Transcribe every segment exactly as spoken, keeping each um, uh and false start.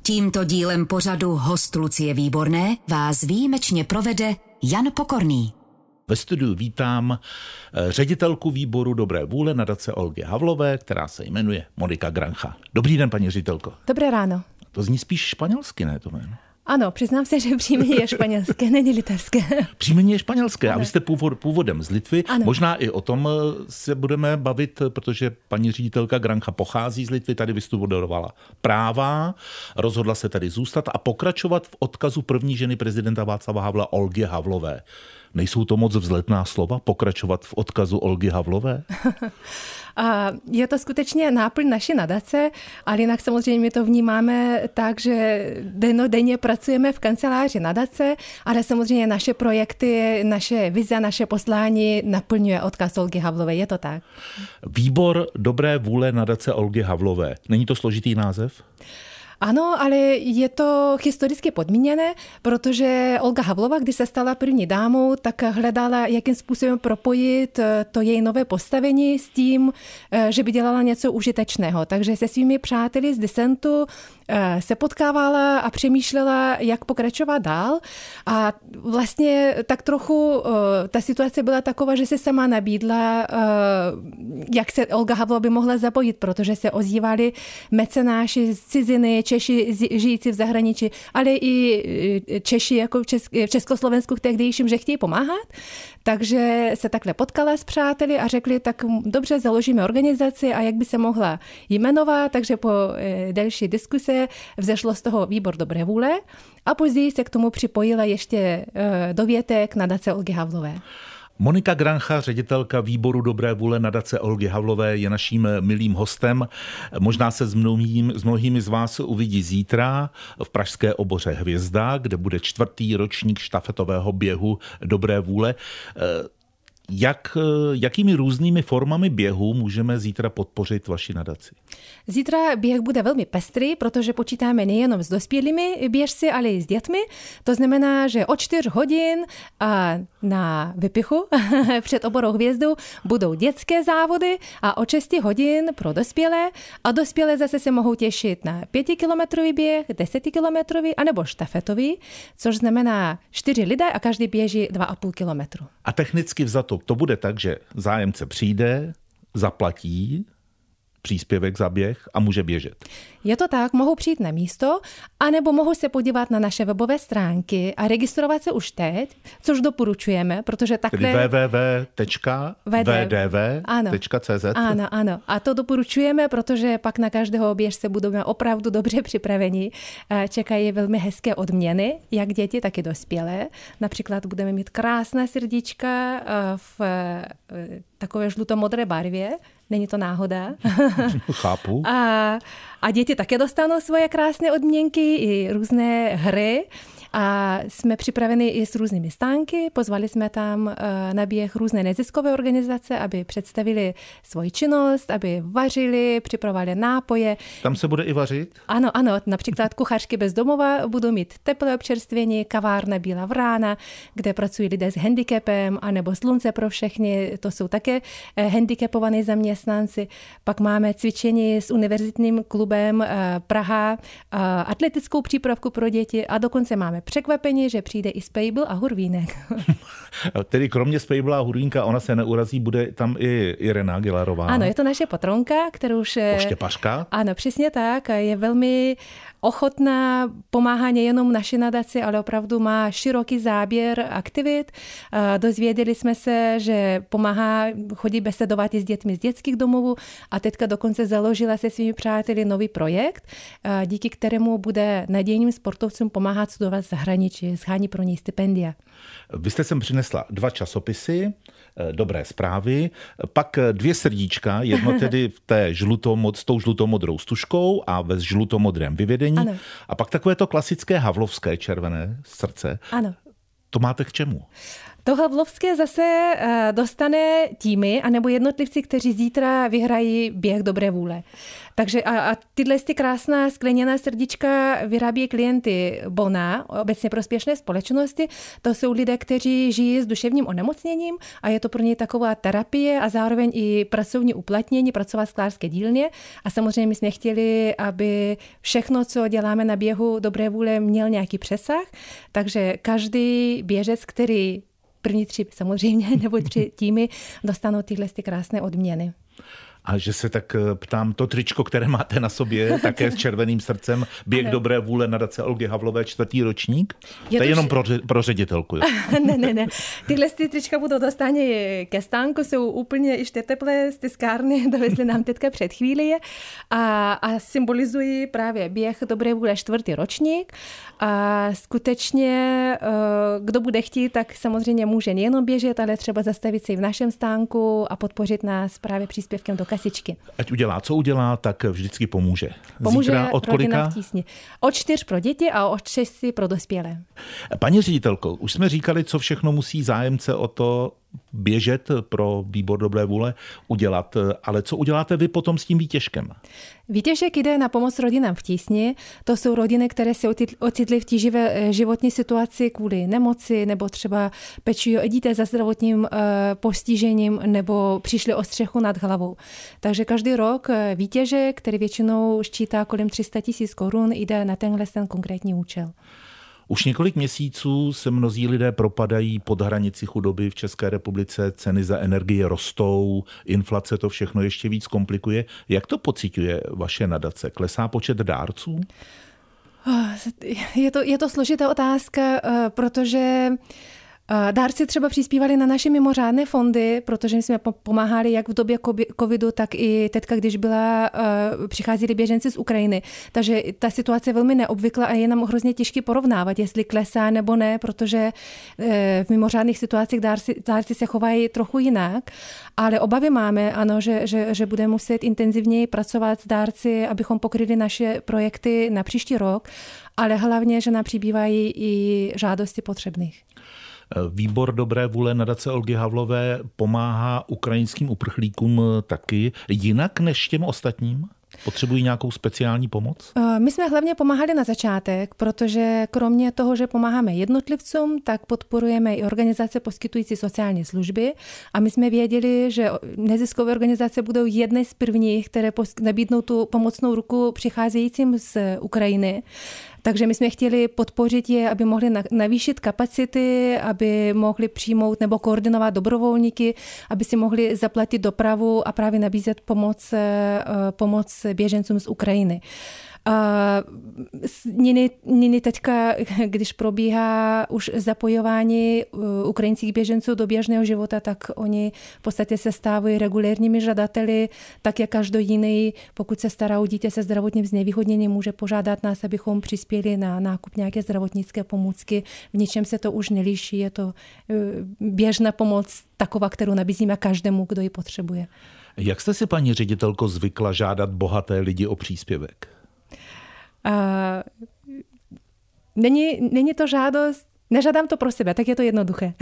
Tímto dílem pořadu Host Lucie Výborné vás výjimečně provede Jan Pokorný. Ve studiu vítám ředitelku výboru dobré vůle nadace Olgy Havlové, která se jmenuje Monika Grancha. Dobrý den, paní ředitelko. Dobré ráno. To zní spíš španělsky, ne to jméno? Ano, přiznám se, že příjmení je španělské, není litevské. Příjmení je španělské a vy jste původ, původem z Litvy. Ano. Možná i o tom se budeme bavit, protože paní ředitelka Grancha pochází z Litvy, tady vystudovala práva, rozhodla se tady zůstat a pokračovat v odkazu první ženy prezidenta Václava Havla Olgy Havlové. Nejsou to moc vzletná slova, pokračovat v odkazu Olgy Havlové? A je to skutečně náplň naší nadace, ale jinak samozřejmě to vnímáme tak, že dennodenně pracujeme v kanceláři nadace, ale samozřejmě naše projekty, naše vize, naše poslání naplňuje odkaz Olgy Havlové. Je to tak? Výbor dobré vůle nadace Olgy Havlové. Není to složitý název? Ano, ale je to historicky podmíněné, protože Olga Havlová, když se stala první dámou, tak hledala, jakým způsobem propojit to její nové postavení s tím, že by dělala něco užitečného. Takže se svými přáteli z disentu se potkávala a přemýšlela, jak pokračovat dál. A vlastně tak trochu ta situace byla taková, že se sama nabídla, jak se Olga Havlová by mohla zapojit, protože se ozývali mecenáši z ciziny, Češi žijící v zahraničí, ale i Češi jako v, Česk- v Československu tehdejším, že chtějí pomáhat. Takže se takhle potkala s přáteli a řekli, tak dobře, založíme organizaci a jak by se mohla jmenovat. Takže po delší diskuse vzešlo z toho výbor dobré vůle a později se k tomu připojila ještě dovětek nadace Olgy Havlové. Monika Grancha, ředitelka výboru dobré vůle nadace Olgy Havlové, je naším milým hostem. Možná se s mnohými, s mnohými z vás uvidí zítra v pražské oboře Hvězda, kde bude čtvrtý ročník štafetového běhu dobré vůle. Jak, jakými různými formami běhu můžeme zítra podpořit vaši nadaci? Zítra běh bude velmi pestrý, protože počítáme nejenom s dospělými běžci, ale i s dětmi. To znamená, že od čtyř hodin na vypichu před oborou Hvězdou budou dětské závody a od šesti hodin pro dospělé. A dospělé zase se mohou těšit na pětikilometrový běh, desetikilometrový anebo štafetový, což znamená čtyři lidé a každý běží dva a půl kilometru. A technicky vzato to bude tak, že zájemce přijde, zaplatí příspěvek za běh a může běžet. Je to tak, mohou přijít na místo, anebo mohou se podívat na naše webové stránky a registrovat se už teď, což doporučujeme, protože takhle... Tedy w w w tečka v d v tečka c z. Ano, ano. A to doporučujeme, protože pak na každého běžce budeme opravdu dobře připraveni. Čekají velmi hezké odměny, jak děti, tak i dospělé. Například budeme mít krásná srdíčka v takové žlutomodré barvě. Není to náhoda. Chápu. A, a děti také dostanou svoje krásné odměnky i různé hry. A jsme připraveni i s různými stánky. Pozvali jsme tam na běh různé neziskové organizace, aby představili svoji činnost, aby vařili, připravovali nápoje. Tam se bude i vařit? Ano, ano. Například kuchařky bez domova budou mít teplé občerstvení, kavárna Bílá vrána, kde pracují lidé s handicapem, anebo Slunce pro všechny. To jsou také handicapovaní zaměstnanci. Pak máme cvičení s univerzitním klubem Praha, atletickou přípravku pro děti a dokonce máme překvapení, že přijde i Spejbl a Hurvínek. Tedy kromě Spejbla a Hurvínka, ona se neurazí, bude tam i Irena Gilarová. Ano, je to naše patronka, kterou už... Poštěpařka. Ano, přesně tak. Je velmi ochotná, pomáhá nejenom naší nadaci, ale opravdu má široký záběr aktivit. Dozvěděli jsme se, že pomáhá chodit besedovat i s dětmi z dětských domovů a teďka dokonce založila se svými přáteli nový projekt, díky kterému bude nadějným sportovcům pomáhat studovat v zahraničí, shání pro něj stipendia. Vy jste sem přinesla dva časopisy, dobré zprávy, pak dvě srdíčka, jedno tedy v té žlutomod, s tou žlutomodrou stužkou a ve žlutomodrém vyvedení. Ano. A pak takové to klasické havlovské červené srdce. Ano. To máte k čemu? To Havlovské zase dostane týmy anebo jednotlivci, kteří zítra vyhrají běh dobré vůle. Takže a, a tyhle ty krásná skleněná srdíčka vyrábí klienty Bona, obecně prospěšné společnosti. To jsou lidé, kteří žijí s duševním onemocněním a je to pro ně taková terapie a zároveň i pracovní uplatnění, pracovat v sklářské dílně. A samozřejmě my jsme chtěli, aby všechno, co děláme na běhu dobré vůle, měl nějaký přesah. Takže každý běžec, který první tři samozřejmě nebo tři týmy dostanou tyhle ty krásné odměny. A že se tak ptám, to tričko, které máte na sobě, také s červeným srdcem, běh dobré vůle nadace Olgy Havlové, čtvrtý ročník? Je to je jenom pro, pro ředitelku. Jo? ne, ne, ne. Tyhle ty trička budou dostány ke stánku, jsou úplně ještě teplé z tiskárny, dovezli nám teďka před chvíli a, a symbolizují právě běh dobré vůle čtvrtý ročník. A skutečně, kdo bude chtít, tak samozřejmě může nejenom běžet, ale třeba zastavit se i v našem stánku a podpořit nás právě příspěvkem do kasičky. Ať udělá, co udělá, tak vždycky pomůže. Pomůže Zítra od kolika? V tísni. Od čtyř pro děti a od šesti pro dospělé. Paní ředitelko, už jsme říkali, co všechno musí zájemce o to běžet pro výbor dobré vůle udělat, ale co uděláte vy potom s tím výtěžkem? Výtěžek jde na pomoc rodinám v tísni. To jsou rodiny, které se ocitly v tíživé životní situaci kvůli nemoci nebo třeba pečují o dítě za zdravotním postižením nebo přišli o střechu nad hlavou. Takže každý rok výtěžek, který většinou ščítá kolem tři sta tisíc korun, jde na tenhle ten konkrétní účel. Už několik měsíců se mnozí lidé propadají pod hranici chudoby v České republice, ceny za energie rostou, inflace to všechno ještě víc komplikuje. Jak to pociťuje vaše nadace? Klesá počet dárců? Je to, je to složitá otázka, protože dárci třeba přispívali na naše mimořádné fondy, protože jsme pomáhali jak v době covidu, tak i teďka, když byla, přicházeli běženci z Ukrajiny. Takže ta situace je velmi neobvyklá a je nám hrozně těžké porovnávat, jestli klesá nebo ne, protože v mimořádných situacích dárci, dárci se chovají trochu jinak. Ale obavy máme, ano, že, že, že budeme muset intenzivněji pracovat s dárci, abychom pokryli naše projekty na příští rok, ale hlavně, že nám přibývají i žádosti potřebných. Výbor dobré vůle nadace Olgy Havlové pomáhá ukrajinským uprchlíkům taky jinak než těm ostatním? Potřebují nějakou speciální pomoc? My jsme hlavně pomáhali na začátek, protože kromě toho, že pomáháme jednotlivcům, tak podporujeme i organizace poskytující sociální služby a my jsme věděli, že neziskové organizace budou jedny z prvních, které nabídnou tu pomocnou ruku přicházejícím z Ukrajiny. Takže my jsme chtěli podpořit je, aby mohli navýšit kapacity, aby mohli přijmout nebo koordinovat dobrovolníky, aby si mohli zaplatit dopravu a právě nabízet pomoc, pomoc běžencům z Ukrajiny. Nyní, nyní teďka, když probíhá už zapojování ukrajinských běženců do běžného života, tak oni v podstatě se stávají regulérními žadateli, tak jak každý jiný, pokud se stará o dítě se zdravotním znevýhodněním, může požádat nás, abychom přispěli na nákup nějaké zdravotnické pomůcky. V ničem se to už nelíší, je to běžná pomoc taková, kterou nabízíme každému, kdo ji potřebuje. Jak jste si, paní ředitelko, zvykla žádat bohaté lidi o příspěvek? Uh, není, není to žádost, nežádám to pro sebe, tak je to jednoduché.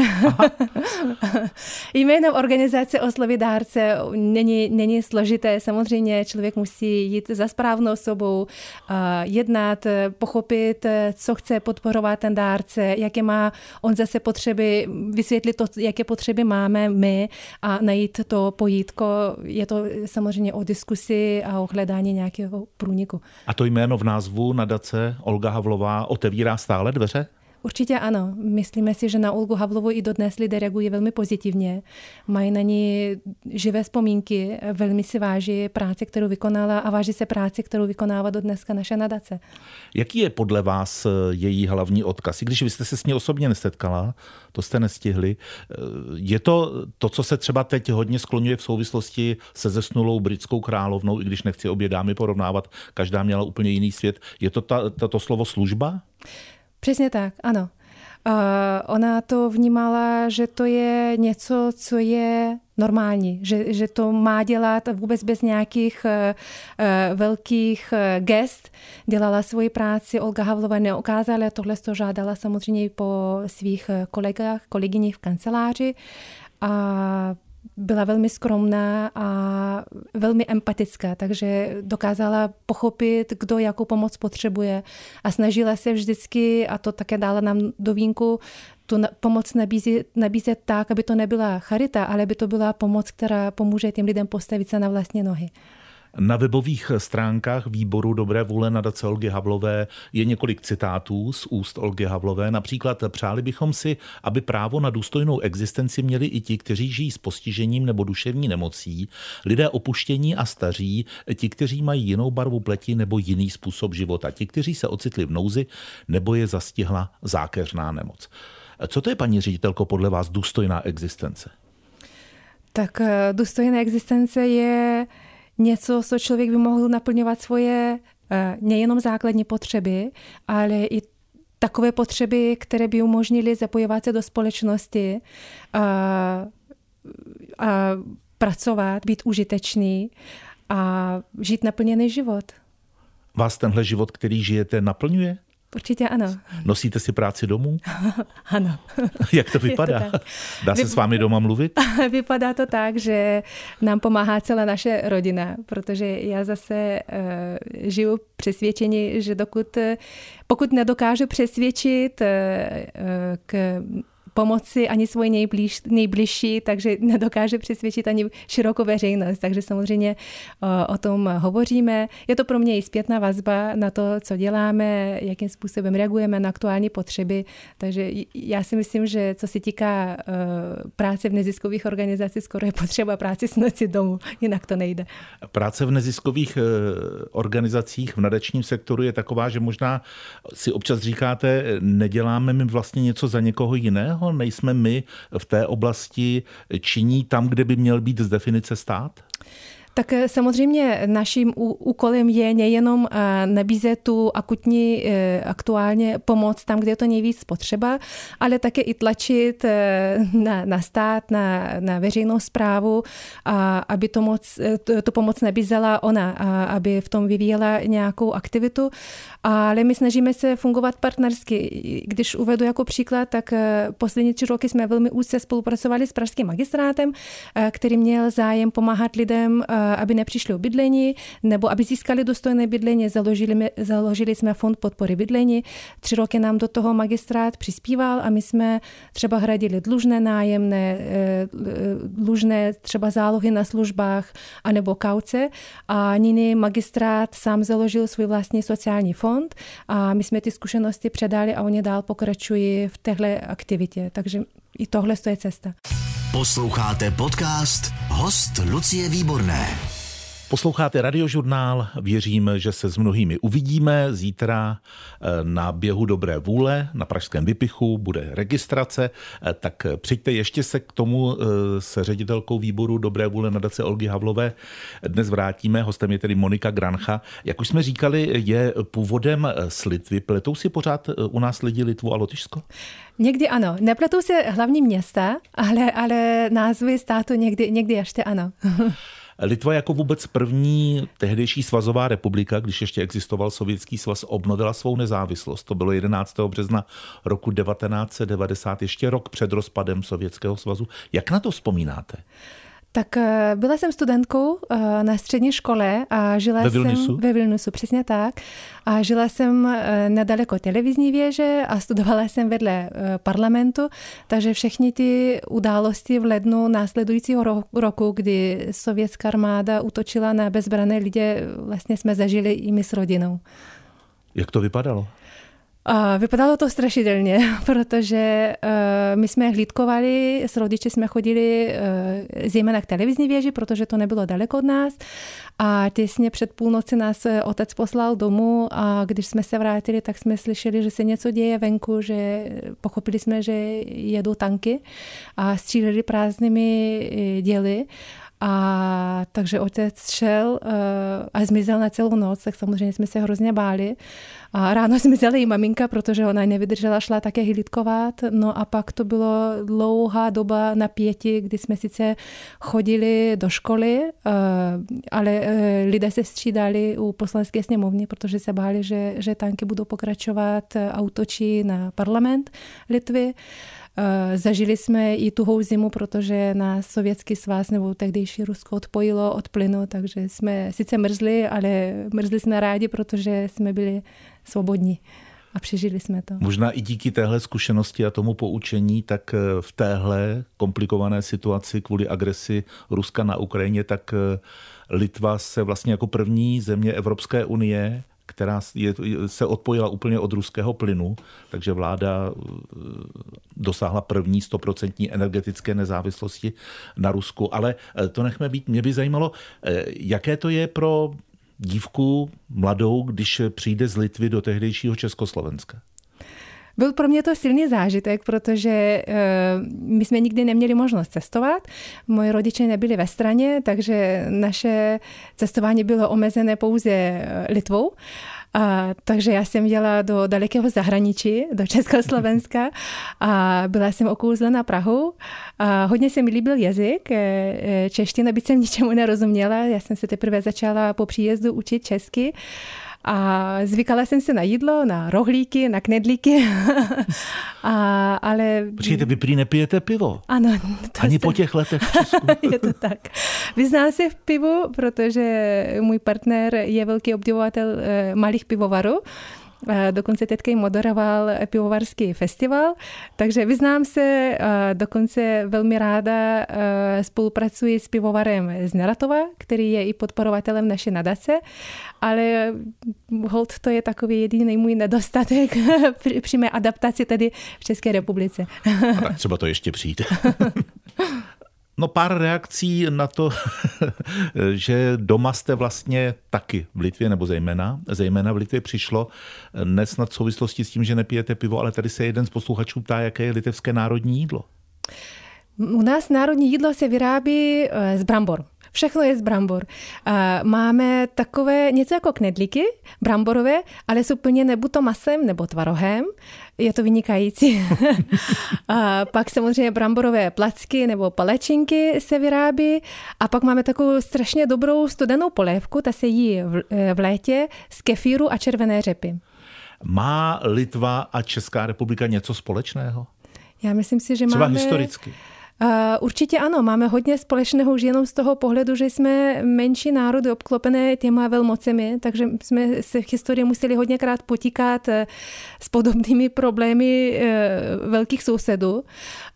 Jménem organizace oslovit dárce není, není složité. Samozřejmě člověk musí jít za správnou osobou, uh, jednat, pochopit, co chce podporovat ten dárce, jaké má on zase potřeby, vysvětlit to, jaké potřeby máme my a najít to pojítko. Je to samozřejmě o diskusi a o hledání nějakého průniku. A to jméno v názvu nadace Olga Havlová otevírá stále dveře? Určitě ano. Myslíme si, že na Olgu Havlovou i dodnes lidé reagují velmi pozitivně. Mají na ní živé vzpomínky, velmi si váží práci, kterou vykonala a váží se práci, kterou vykonává dodneska naše nadace. Jaký je podle vás její hlavní odkaz? I když vy jste se s ní osobně nesetkala, to jste nestihli. Je to to, co se třeba teď hodně skloňuje v souvislosti se zesnulou britskou královnou, i když nechci obě dámy porovnávat, každá měla úplně jiný svět. Je to ta, tato slovo služba? Přesně tak, ano. Ona to vnímala, že to je něco, co je normální, že, že to má dělat vůbec bez nějakých uh, velkých uh, gest. Dělala svoji práci, Olga Havlová neukázala, tohle to žádala samozřejmě po svých kolegách, kolegyních v kanceláři a byla velmi skromná a velmi empatická, takže dokázala pochopit, kdo jakou pomoc potřebuje a snažila se vždycky, a to také dala nám do vínku, tu pomoc nabízet, nabízet tak, aby to nebyla charita, ale aby to byla pomoc, která pomůže těm lidem postavit se na vlastní nohy. Na webových stránkách Výboru dobré vůle nadace Olgy Havlové je několik citátů z úst Olgy Havlové. Například: přáli bychom si, aby právo na důstojnou existenci měli i ti, kteří žijí s postižením nebo duševní nemocí, lidé opuštění a staří, ti, kteří mají jinou barvu pleti nebo jiný způsob života, ti, kteří se ocitli v nouzi nebo je zastihla zákeřná nemoc. Co to je, paní ředitelko, podle vás důstojná existence? Tak důstojná existence je něco, co člověk by mohl naplňovat svoje nejenom základní potřeby, ale i takové potřeby, které by umožnily zapojovat se do společnosti a, a pracovat, být užitečný a žít naplněný život. Vás tenhle život, který žijete, naplňuje? Určitě ano. Nosíte si práci domů? Ano. Jak to vypadá? To Dá se Vy... s vámi doma mluvit? Vypadá to tak, že nám pomáhá celá naše rodina, protože já zase uh, žiju přesvědčení, že dokud, pokud nedokážu přesvědčit uh, k pomoci ani svoji nejbliž, nejbližší, takže nedokáže přesvědčit ani širokou veřejnost. Takže samozřejmě o, o tom hovoříme. Je to pro mě i zpětná vazba na to, co děláme, jakým způsobem reagujeme na aktuální potřeby. Takže já si myslím, že co se týká uh, práce v neziskových organizacích, skoro je potřeba práci snosit domů, jinak to nejde. Práce v neziskových uh, organizacích v nadačním sektoru je taková, že možná si občas říkáte, neděláme my vlastně něco za někoho jiného? Nejsme my v té oblasti činní tam, kde by měl být z definice stát? Tak samozřejmě naším úkolem je nejenom nabízet tu akutní aktuálně pomoc tam, kde je to nejvíc potřeba, ale také i tlačit na, na stát, na, na veřejnou správu, a aby to moc, to, to pomoc nabízela ona, a aby v tom vyvíjela nějakou aktivitu. Ale my snažíme se fungovat partnersky. Když uvedu jako příklad, tak poslední tři roky jsme velmi úzce spolupracovali s pražským magistrátem, který měl zájem pomáhat lidem, aby nepřišli o bydlení, nebo aby získali důstojné bydlení. Založili, založili jsme fond podpory bydlení. Tři roky nám do toho magistrát přispíval a my jsme třeba hradili dlužné nájemné, dlužné třeba zálohy na službách anebo kauce. A nyní magistrát sám založil svůj vlastní sociální fond a my jsme ty zkušenosti předali a oni dál pokračují v téhle aktivitě. Takže i tohle je cesta. Posloucháte podcast Host Lucie Výborné. Posloucháte Radiožurnál, věřím, že se s mnohými uvidíme zítra na běhu dobré vůle, na pražském Vypichu, bude registrace, tak přijďte, ještě se k tomu se ředitelkou Výboru dobré vůle nadace Olgy Havlové dnes vrátíme. Hostem je tedy Monika Grancha. Jak už jsme říkali, je původem z Litvy. Pletou si pořád u nás lidi Litvu a Lotyšsko? Někdy ano. Nepletou se hlavní města, ale, ale názvy státu někdy, někdy ještě ano. Litva jako vůbec první tehdejší svazová republika, když ještě existoval Sovětský svaz, obnovila svou nezávislost. To bylo jedenáctého března roku devatenáct set devadesát, ještě rok před rozpadem Sovětského svazu. Jak na to vzpomínáte? Tak byla jsem studentkou na střední škole a žila ve Vilniusu? jsem ve Vilniusu, přesně tak. A žila jsem nedaleko televizní věže a studovala jsem vedle parlamentu, takže všechny ty události v lednu následujícího roku, kdy sovětská armáda útočila na bezbranné lidi, vlastně jsme zažili i my s rodinou. Jak to vypadalo? A vypadalo to strašidelně, protože uh, my jsme hlídkovali, s rodiči jsme chodili uh, zejména k televizní věži, protože to nebylo daleko od nás. A těsně před půlnoci nás otec poslal domů a když jsme se vrátili, tak jsme slyšeli, že se něco děje venku, že pochopili jsme, že jedou tanky a stříleli prázdnými děly. A takže otec šel a zmizel na celou noc, tak samozřejmě jsme se hrozně báli. A ráno zmizela i maminka, protože ona nevydržela, šla také hlídkovat. No a pak to bylo dlouhá doba napětí, kdy jsme sice chodili do školy, ale lidé se střídali u poslanecké sněmovny, protože se báli, že, že tanky budou pokračovat a útočí na parlament Litvy. Zažili jsme i tuhou zimu, protože nás Sovětský svaz nebo tehdejší Rusko odpojilo od plynu, takže jsme sice mrzli, ale mrzli jsme rádi, protože jsme byli svobodní a přežili jsme to. Možná i díky téhle zkušenosti a tomu poučení, tak v téhle komplikované situaci kvůli agresi Ruska na Ukrajině, tak Litva se vlastně jako první země Evropské unie, která je, se odpojila úplně od ruského plynu, takže vláda dosáhla první stoprocentní energetické nezávislosti na Rusku. Ale to nechme být. Mě by zajímalo, jaké to je pro dívku mladou, když přijde z Litvy do tehdejšího Československa. Byl pro mě to silný zážitek, protože my jsme nikdy neměli možnost cestovat. Moji rodiče nebyli ve straně, takže naše cestování bylo omezené pouze Litvou. A, takže já jsem jela do dalekého zahraničí, do Československa a byla jsem okouzlena Prahou. A hodně se mi líbil jazyk, čeština, byť jsem ničemu nerozuměla. Já jsem se teprve začala po příjezdu učit česky. A zvykala jsem se na jídlo, na rohlíky, na knedlíky. a, ale... Počkejte, vy prý nepijete pivo? Ano. Ani jsem... po těch letech v Česku? Je to tak. Vyznám se v pivu, protože můj partner je velký obdivovatel malých pivovarů. Dokonce teďka jim moderoval pivovarský festival, takže vyznám se, dokonce velmi ráda spolupracuji s pivovarem z Neratova, který je i podporovatelem naší nadace, ale hold to je takový jediný můj nedostatek při, při mé adaptaci tady v České republice. A tak třeba to ještě přijde. No pár reakcí na to, že doma jste vlastně taky v Litvě, nebo zejména, zejména v Litvě přišlo, nesnad v souvislosti s tím, že nepijete pivo, ale tady se jeden z posluchačů ptá, jaké je litevské národní jídlo. U nás národní jídlo se vyrábí z brambor. Všechno je z brambor. Máme takové něco jako knedlíky bramborové, ale jsou plněné buď to masem nebo tvarohem. Je to vynikající. A pak samozřejmě bramborové placky nebo palečinky se vyrábí. A pak máme takovou strašně dobrou studenou polévku, ta se jí v, v létě z kefíru a červené řepy. Má Litva a Česká republika něco společného? Já myslím si, že třeba máme... Třeba historicky. Uh, určitě ano, máme hodně společného už jenom z toho pohledu, že jsme menší národy obklopené těma velmocemi, takže jsme se v historii museli hodněkrát potýkat uh, s podobnými problémy uh, velkých sousedů. Uh,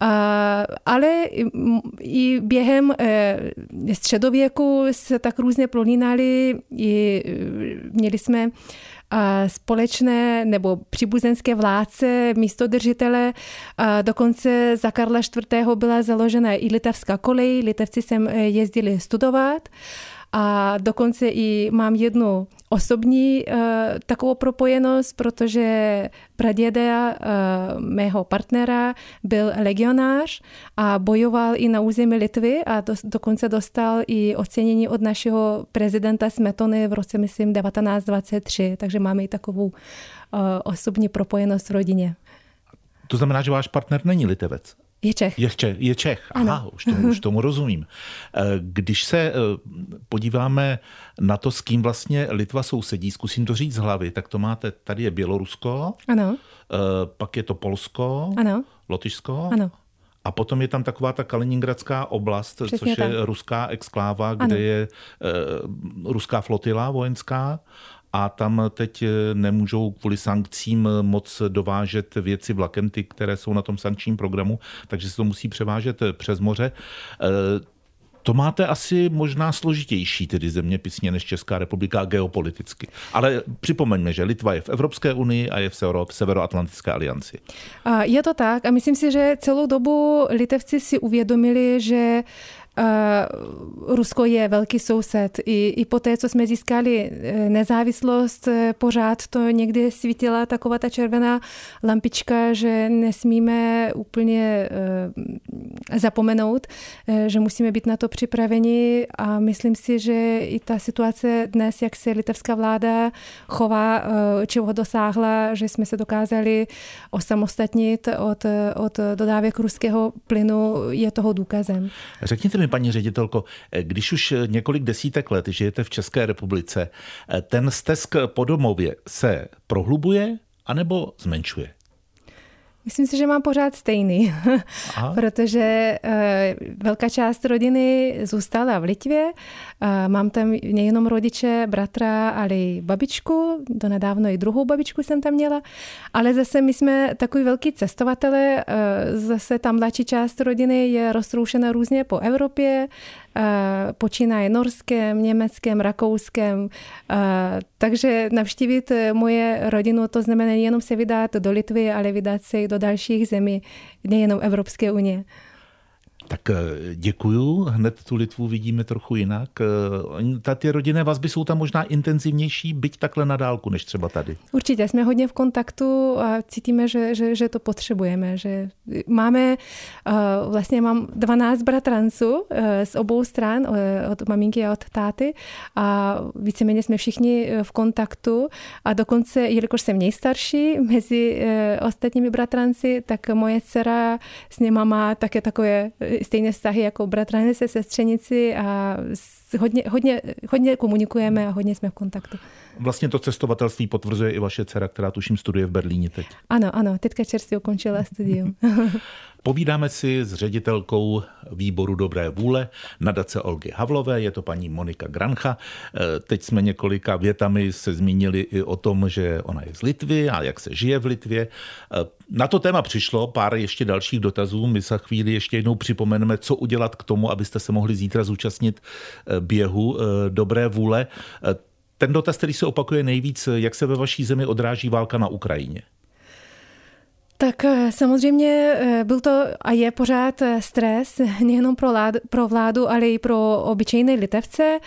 ale i během uh, středověku se tak různě prolínali, i uh, měli jsme a společné nebo příbuzenské vládce, místodržitele. A dokonce za Karla čtvrtého byla založena i litevská kolej, Litevci sem jezdili studovat. A dokonce i mám jednu osobní uh, takovou propojenost, protože praděda uh, mého partnera byl legionář a bojoval i na území Litvy a do, dokonce dostal i ocenění od našeho prezidenta Smetony v roce, myslím, devatenáct dvacet tři. Takže máme i takovou uh, osobní propojenost v rodině. To znamená, že váš partner není Litevec? Je Čech. Je Čech, je Čech. Aha, už tomu, už tomu rozumím. Když se podíváme na to, s kým vlastně Litva sousedí, zkusím to říct z hlavy, tak to máte, tady je Bělorusko, ano. Pak je to Polsko, ano. Lotyšsko, ano. A potom je tam taková ta Kaliningradská oblast, přesně což tak. Je ruská exkláva, kde ano. je uh, ruská flotila vojenská. A tam teď nemůžou kvůli sankcím moc dovážet věci vlakem, ty, které jsou na tom sankčním programu, takže se to musí převážet přes moře. To máte asi možná složitější tedy zeměpisně než Česká republika geopoliticky. Ale připomeňme, že Litva je v Evropské unii a je v Severoatlantické alianci. Je to tak a myslím si, že celou dobu Litevci si uvědomili, že Rusko je velký soused. I, i po té, co jsme získali nezávislost, pořád to někdy svítila taková ta červená lampička, že nesmíme úplně zapomenout, že musíme být na to připraveni a myslím si, že i ta situace dnes, jak se litevská vláda chová, čeho dosáhla, že jsme se dokázali osamostatnit od, od dodávek ruského plynu, je toho důkazem. Řekněte mi, paní ředitelko, když už několik desítek let žijete v České republice, ten stesk po domově se prohlubuje anebo zmenšuje? Myslím si, že mám pořád stejný, protože velká část rodiny zůstala v Litvě. Mám tam nejenom rodiče, bratra, ale i babičku. Donedávno i druhou babičku jsem tam měla. Ale zase my jsme takový velký cestovatelé. Zase ta mladší část rodiny je roztroušena různě po Evropě. Počínaje Norskem, Německem, Rakouskem. Takže navštívit moje rodinu, to znamená nejenom se vydat do Litvy, ale vydat se i do dalších zemí, nejenom Evropské unie. Tak děkuju, hned tu Litvu vidíme trochu jinak. Ty rodinné vazby jsou tam možná intenzivnější, byť takhle na dálku, než třeba tady. Určitě, jsme hodně v kontaktu a cítíme, že, že, že to potřebujeme. Že máme, vlastně mám dvanáct bratranců z obou stran, od maminky a od táty a víceméně jsme všichni v kontaktu a dokonce, jelikož jsem nejstarší mezi ostatními bratranci, tak moje dcera s něma má také takové stejné vztahy jako bratranec se sestřenici a hodně, hodně, hodně komunikujeme a hodně jsme v kontaktu. Vlastně to cestovatelství potvrzuje i vaše dcera, která tuším studuje v Berlíně teď. Ano, ano, teďka čerstvě ukončila studium. Povídáme si s ředitelkou výboru dobré vůle nadace Olgy Havlové, je to paní Monika Grancha. Teď jsme několika větami se zmínili i o tom, že ona je z Litvy a jak se žije v Litvě. Na to téma přišlo pár ještě dalších dotazů. My za chvíli ještě jednou připomeneme, co udělat k tomu, abyste se mohli zítra zúčastnit běhu dobré vůle. Ten dotaz, který se opakuje nejvíc, jak se ve vaší zemi odráží válka na Ukrajině? Tak samozřejmě byl to a je pořád stres nejenom pro vládu, pro vládu, ale i pro obyčejné Litevce.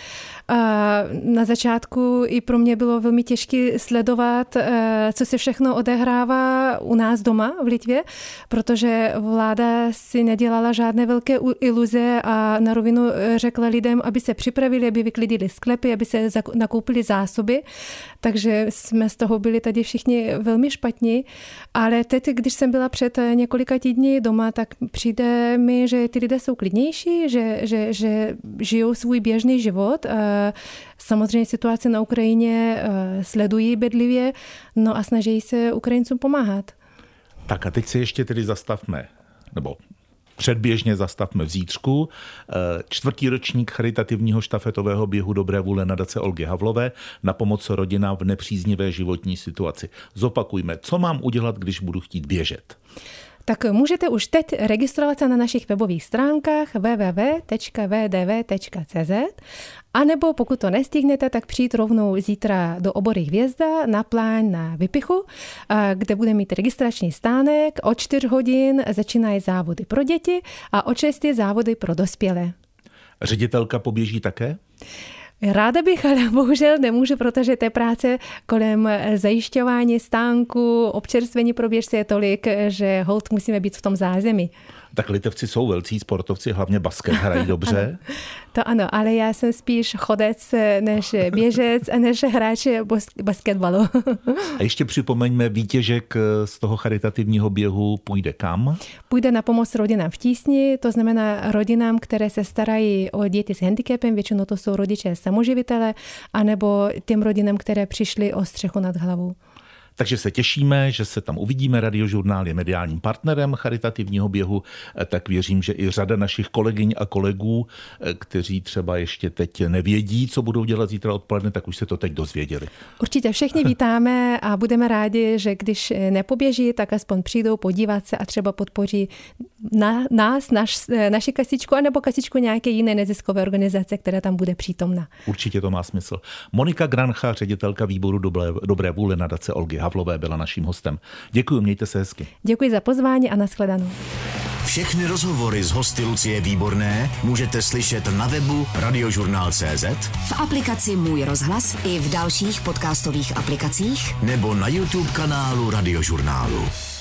Na začátku i pro mě bylo velmi těžké sledovat, co se všechno odehrává u nás doma v Litvě, protože vláda si nedělala žádné velké iluze a na rovinu řekla lidem, aby se připravili, aby vyklidili sklepy, aby se nakoupili zásoby. Takže jsme z toho byli tady všichni velmi špatní. Ale teď, když jsem byla před několika týdny doma, tak přijde mi, že ty lidé jsou klidnější, že, že, že žijou svůj běžný život. Samozřejmě situace na Ukrajině sledují bedlivě, no a snaží se Ukrajincům pomáhat. Tak a teď se ještě tedy zastavme, nebo předběžně zastavme v zítřku. Čtvrtý ročník charitativního štafetového běhu dobré vůle nadace Olgy Havlové na pomoc rodinám v nepříznivé životní situaci. Zopakujme, co mám udělat, když budu chtít běžet. Tak můžete už teď registrovat se na našich webových stránkách w w w tečka v d v tečka c z a nebo pokud to nestihnete, tak přijít rovnou zítra do Obory Hvězda na pláň na Vypichu, kde bude mít registrační stánek. Od čtyř hodin začínají závody pro děti a od šesti závody pro dospělé. Ředitelka poběží také? Ráda bych, ale bohužel nemůžu, protože té práce kolem zajišťování stánku, občerstvení pro běžce je tolik, že holt musíme být v tom zázemí. Tak Litevci jsou velcí sportovci, hlavně basket hrají dobře. To ano, ale já jsem spíš chodec než běžec a než hráč basketbalu. A ještě připomeňme, výtěžek z toho charitativního běhu půjde kam? Půjde na pomoc rodinám v tísni, to znamená rodinám, které se starají o děti s handicapem, většinou to jsou rodiče samoživitele, anebo těm rodinám, které přišly o střechu nad hlavou. Takže se těšíme, že se tam uvidíme. Radiožurnál je mediálním partnerem charitativního běhu, tak věřím, že i řada našich kolegyň a kolegů, kteří třeba ještě teď nevědí, co budou dělat zítra odpoledne, tak už se to teď dozvěděli. Určitě všichni vítáme a budeme rádi, že když nepoběží, tak aspoň přijdou podívat se a třeba podpoří na, nás, naš, naši kasičku, anebo kasičku nějaké jiné neziskové organizace, která tam bude přítomna. Určitě to má smysl. Monika Grancha, ředitelka výboru dobré, dobré vůle nadace Olgy Havlové, byla naším hostem. Děkuji, mějte se hezky. Děkuji za pozvání a nashledanou. Všechny rozhovory s hosty Lucie Výborné můžete slyšet na webu radiožurnál tečka cé zet, v aplikaci Můj rozhlas i v dalších podcastových aplikacích nebo na YouTube kanálu Radiožurnálu.